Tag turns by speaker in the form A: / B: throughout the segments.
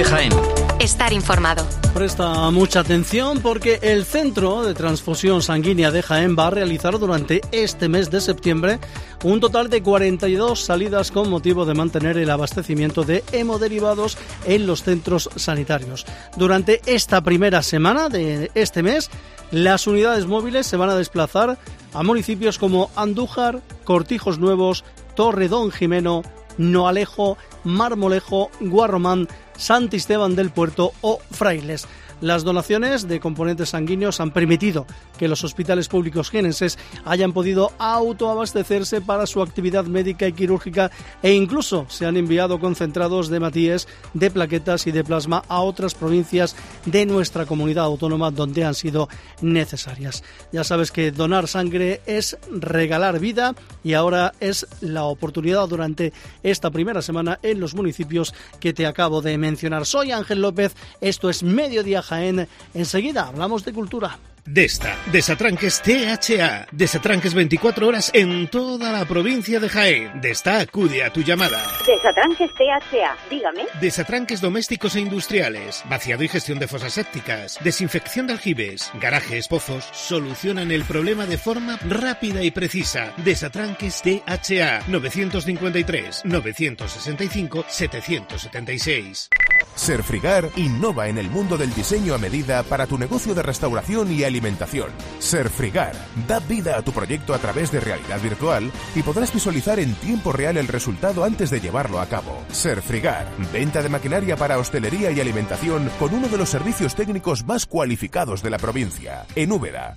A: COPE Jaén.
B: Estar informado.
C: Presta mucha atención porque el Centro de Transfusión Sanguínea de Jaén va a realizar durante este mes de septiembre un total de 42 salidas con motivo de mantener el abastecimiento de hemoderivados en los centros sanitarios. Durante esta primera semana de este mes, las unidades móviles se van a desplazar a municipios como Andújar, Cortijos Nuevos, Torredonjimeno, Noalejo, Marmolejo, Guarromán, Santisteban del Puerto o Frailes. Las donaciones de componentes sanguíneos han permitido que los hospitales públicos jienenses hayan podido autoabastecerse para su actividad médica y quirúrgica e incluso se han enviado concentrados de hematíes, de plaquetas y de plasma a otras provincias de nuestra comunidad autónoma donde han sido necesarias. Ya sabes que donar sangre es regalar vida y ahora es la oportunidad durante esta primera semana en los municipios que te acabo de mencionar. Soy Ángel López, esto es Mediodía Jaén. Enseguida hablamos de cultura.
D: Desta, Desatranques THA, desatranques 24 horas en toda la provincia de Jaén. Desta acude a tu llamada.
E: Desatranques THA, dígame.
D: Desatranques domésticos e industriales, vaciado y gestión de fosas sépticas, desinfección de aljibes, garajes, pozos, solucionan el problema de forma rápida y precisa. Desatranques THA, 953 965 776.
F: Serfrigar innova en el mundo del diseño a medida para tu negocio de restauración y alimentación. Serfrigar da vida a tu proyecto a través de realidad virtual y podrás visualizar en tiempo real el resultado antes de llevarlo a cabo. Serfrigar, venta de maquinaria para hostelería y alimentación con uno de los servicios técnicos más cualificados de la provincia. En Úbeda,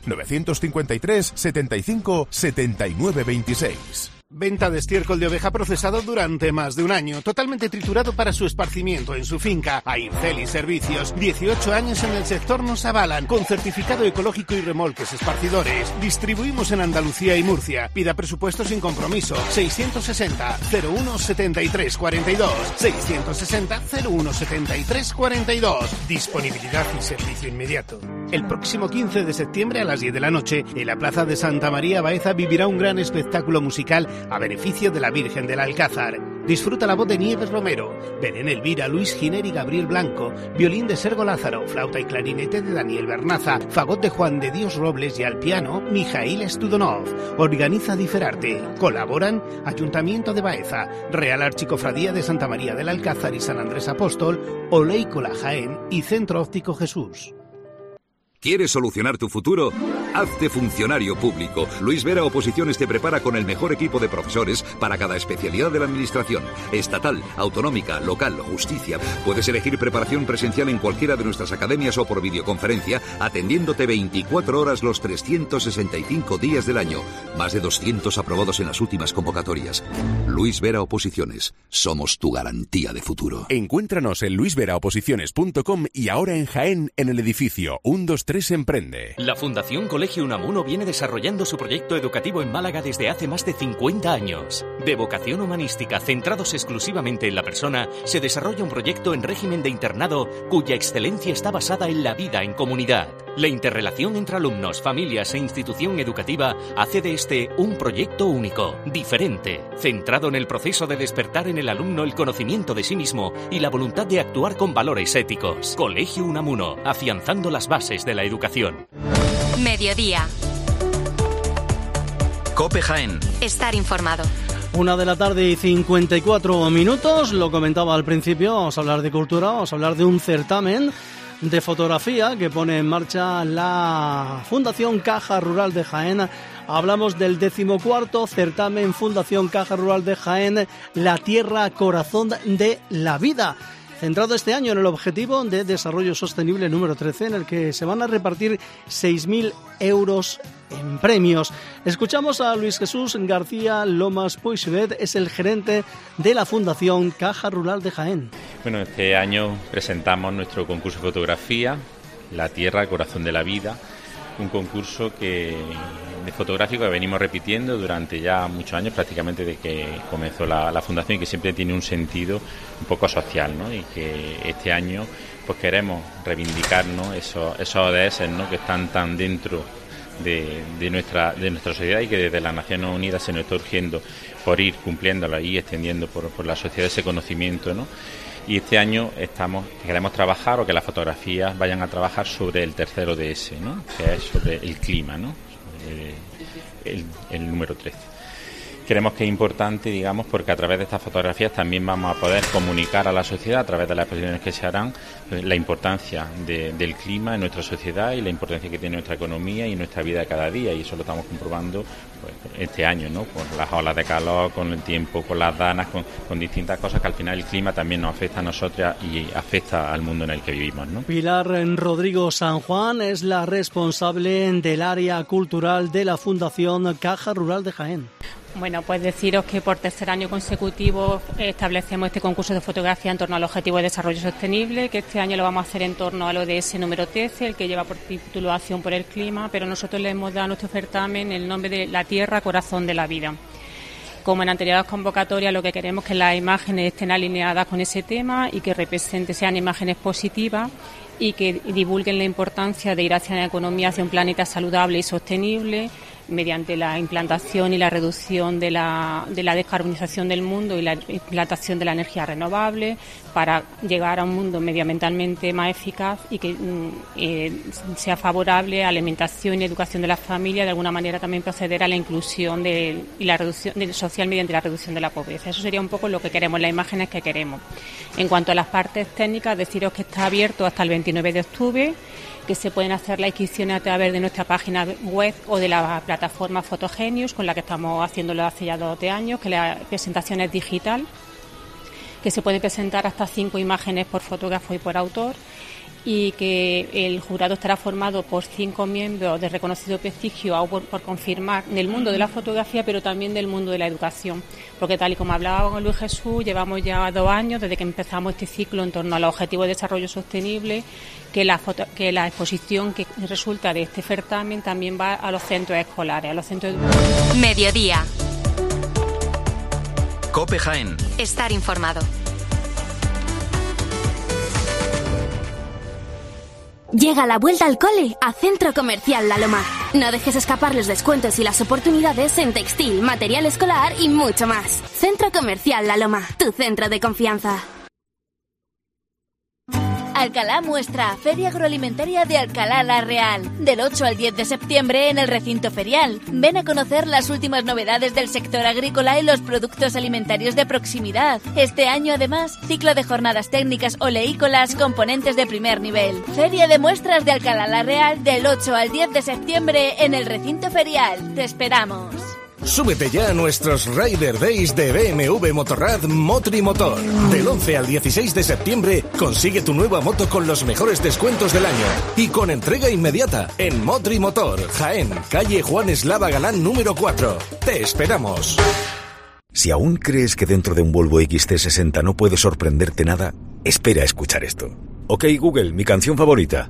F: 953 75 79 26.
D: Venta de estiércol de oveja procesado durante más de un año, totalmente triturado para su esparcimiento en su finca. Aircel Servicios, 18 años en el sector nos avalan, con certificado ecológico y remolques esparcidores. Distribuimos en Andalucía y Murcia. Pida presupuesto sin compromiso. 660 01 73 42. 660 01 73 42. Disponibilidad y servicio inmediato. El próximo 15 de septiembre a las 10 de la noche, en la Plaza de Santa María Baeza vivirá un gran espectáculo musical a beneficio de la Virgen del Alcázar. Disfruta la voz de Nieves Romero, Belén Elvira, Luis Giner y Gabriel Blanco, violín de Sergo Lázaro, flauta y clarinete de Daniel Bernaza, fagot de Juan de Dios Robles y al piano Mijail Studonov. Organiza Diferarte. Colaboran Ayuntamiento de Baeza, Real Archicofradía de Santa María del Alcázar y San Andrés Apóstol, Oleícola Jaén y Centro Óptico Jesús.
G: ¿Quieres solucionar tu futuro? Hazte funcionario público. Luis Vera Oposiciones te prepara con el mejor equipo de profesores para cada especialidad de la administración. Estatal, autonómica, local, justicia. Puedes elegir preparación presencial en cualquiera de nuestras academias o por videoconferencia, atendiéndote 24 horas los 365 días del año. Más de 200 aprobados en las últimas convocatorias. Luis Vera Oposiciones. Somos tu garantía de futuro.
F: Encuéntranos en luisveraoposiciones.com y ahora en Jaén, en el edificio 123 Emprende.
H: La Fundación Colegio Unamuno viene desarrollando su proyecto educativo en Málaga desde hace más de 50 años. De vocación humanística, centrados exclusivamente en la persona, se desarrolla un proyecto en régimen de internado cuya excelencia está basada en la vida en comunidad. La interrelación entre alumnos, familias e institución educativa hace de este un proyecto único, diferente, centrado en el proceso de despertar en el alumno el conocimiento de sí mismo y la voluntad de actuar con valores éticos. Colegio Unamuno, afianzando las bases de la educación.
B: Mediodía.
A: COPE Jaén.
B: Estar informado.
C: 1:54 p.m, lo comentaba al principio, vamos a hablar de cultura, vamos a hablar de un certamen de fotografía que pone en marcha la Fundación Caja Rural de Jaén. Hablamos del 14º certamen Fundación Caja Rural de Jaén, La Tierra, Corazón de la Vida. Centrado este año en el objetivo de desarrollo sostenible número 13, en el que se van a repartir 6.000 euros en premios. Escuchamos a Luis Jesús García Lomas Puigvet, es el gerente de la Fundación Caja Rural de Jaén.
I: Bueno, este año presentamos nuestro concurso de fotografía, La Tierra, Corazón de la Vida, un concurso de fotográfico que venimos repitiendo durante ya muchos años, prácticamente desde que comenzó la fundación, y que siempre tiene un sentido un poco social, ¿no? Y que este año pues queremos reivindicar, ¿no?, esos ODS, ¿no?, que están tan dentro de nuestra sociedad, y que desde las Naciones Unidas se nos está urgiendo por ir cumpliéndolo y extendiendo por la sociedad ese conocimiento, ¿no? Y este año queremos trabajar, o que las fotografías vayan a trabajar sobre el tercero DS, ¿no? Que es sobre el clima, ¿no? El número 13. Creemos que es importante, digamos, porque a través de estas fotografías también vamos a poder comunicar a la sociedad, a través de las exposiciones que se harán, la importancia del clima en nuestra sociedad y la importancia que tiene nuestra economía y nuestra vida de cada día. Y eso lo estamos comprobando este año, ¿no? Con las olas de calor, con el tiempo, con las danas, con distintas cosas que al final el clima también nos afecta a nosotras y afecta al mundo en el que vivimos, ¿no?
C: Pilar Rodrigo San Juan es la responsable del área cultural de la Fundación Caja Rural de Jaén.
A: Bueno, pues deciros que por tercer año consecutivo establecemos este concurso de fotografía en torno al Objetivo de Desarrollo Sostenible, que este año lo vamos a hacer en torno al ODS número 13, el que lleva por título Acción por el Clima, pero nosotros le hemos dado a nuestro certamen el nombre de La Tierra, Corazón de la Vida. Como en anteriores convocatorias, lo que queremos es que las imágenes estén alineadas con ese tema y que sean imágenes positivas y que divulguen la importancia de ir hacia una economía, hacia un planeta saludable y sostenible, mediante la implantación y la reducción de la descarbonización del mundo y la implantación de la energía renovable, para llegar a un mundo medioambientalmente más eficaz y que sea favorable a la alimentación y educación de las familias, de alguna manera también proceder a la inclusión y la reducción social mediante la reducción de la pobreza. Eso sería un poco lo que queremos, las imágenes que queremos. En cuanto a las partes técnicas, deciros que está abierto hasta el 29 de octubre, que se pueden hacer las inscripciones a través de nuestra página web o de la plataforma Photogenius, con la que estamos haciéndolo hace ya 2 años, que la presentación es digital, que se pueden presentar hasta 5 imágenes por fotógrafo y por autor, y que el jurado estará formado por 5 miembros de reconocido prestigio, aún por confirmar, del mundo de la fotografía, pero también del mundo de la educación. Porque tal y como hablaba con Luis Jesús, llevamos ya 2 años desde que empezamos este ciclo en torno a los Objetivos de Desarrollo Sostenible, que la exposición que resulta de este certamen también va a los centros escolares, a los centros educativos.
B: Mediodía.
H: COPE Jaén.
B: Estar informado.
J: Llega la vuelta al cole a Centro Comercial La Loma. No dejes escapar los descuentos y las oportunidades en textil, material escolar y mucho más. Centro Comercial La Loma, tu centro de confianza.
K: Alcalá muestra Feria Agroalimentaria de Alcalá La Real, del 8 al 10 de septiembre en el recinto ferial. Ven a conocer las últimas novedades del sector agrícola y los productos alimentarios de proximidad. Este año, además, ciclo de jornadas técnicas oleícolas, componentes de primer nivel. Feria de muestras de Alcalá La Real del 8 al 10 de septiembre en el recinto ferial. Te esperamos.
L: Súbete ya a nuestros Rider Days de BMW Motorrad Motrimotor. Del 11 al 16 de septiembre consigue tu nueva moto con los mejores descuentos del año y con entrega inmediata en Motrimotor, Jaén, calle Juan Eslava Galán número 4. Te esperamos.
M: Si aún crees que dentro de un Volvo XC60 no puede sorprenderte nada, espera a escuchar esto. Ok, Google, mi canción favorita.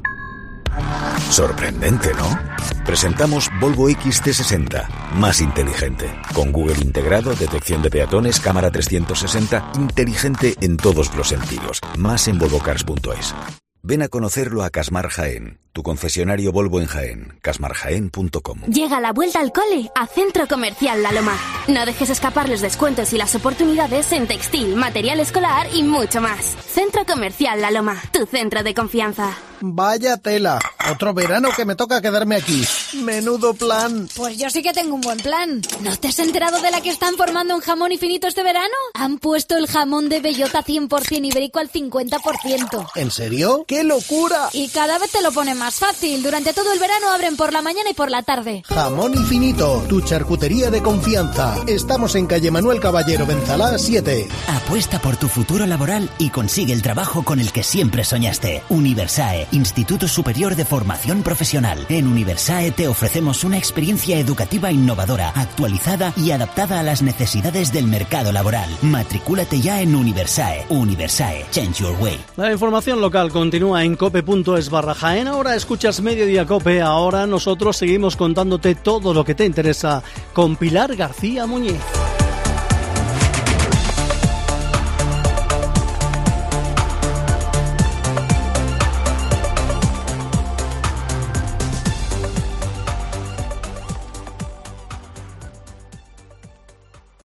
M: Sorprendente, ¿no? Presentamos Volvo XC60, más inteligente. Con Google integrado, detección de peatones, cámara 360, inteligente en todos los sentidos. Más en volvocars.es. Ven a conocerlo a Casmar Jaén, tu concesionario Volvo en Jaén, casmarjaén.com.
J: Llega la vuelta al cole a Centro Comercial La Loma. No dejes escapar los descuentos y las oportunidades en textil, material escolar y mucho más. Centro Comercial La Loma, tu centro de confianza.
N: Vaya tela, otro verano que me toca quedarme aquí. Menudo plan.
O: Pues yo sí que tengo un buen plan. ¿No te has enterado de la que están formando en Jamón Infinito este verano? Han puesto el jamón de bellota 100% ibérico al 50%.
N: ¿En serio? ¡Qué locura!
O: Y cada vez te lo ponen más fácil. Durante todo el verano abren por la mañana y por la tarde.
N: Jamón Infinito, tu charcutería de confianza. Estamos en calle Manuel Caballero, Benzalá 7.
P: Apuesta por tu futuro laboral y consigue el trabajo con el que siempre soñaste. Universae, Instituto Superior de Formación Profesional. En Universae te ofrecemos una experiencia educativa innovadora, actualizada y adaptada a las necesidades del mercado laboral. Matricúlate ya en Universae. Universae, change your way.
C: La información local continúa en cope.es/Jaén. Ahora escuchas Mediodía Cope. Ahora nosotros seguimos contándote todo lo que te interesa con Pilar García Muñiz.